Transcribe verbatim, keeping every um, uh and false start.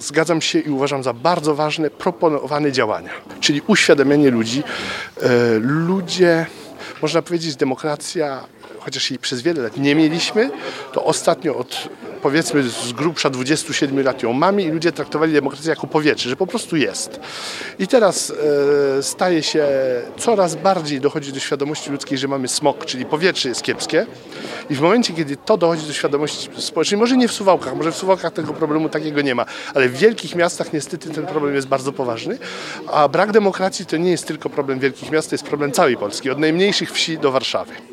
zgadzam się i uważam za bardzo ważne proponowane działania, czyli uświadomienie ludzi. Ludzie, można powiedzieć, demokracja, chociaż jej przez wiele lat nie mieliśmy, to ostatnio od powiedzmy z grubsza dwudziestu siedmiu lat ją mamy i ludzie traktowali demokrację jako powietrze, że po prostu jest. I teraz e, staje się, coraz bardziej dochodzi do świadomości ludzkiej, że mamy smog, czyli powietrze jest kiepskie i w momencie, kiedy to dochodzi do świadomości społecznej, może nie w Suwałkach, może w Suwałkach tego problemu takiego nie ma, ale w wielkich miastach niestety ten problem jest bardzo poważny, a brak demokracji to nie jest tylko problem wielkich miast, to jest problem całej Polski, od najmniejszych wsi do Warszawy.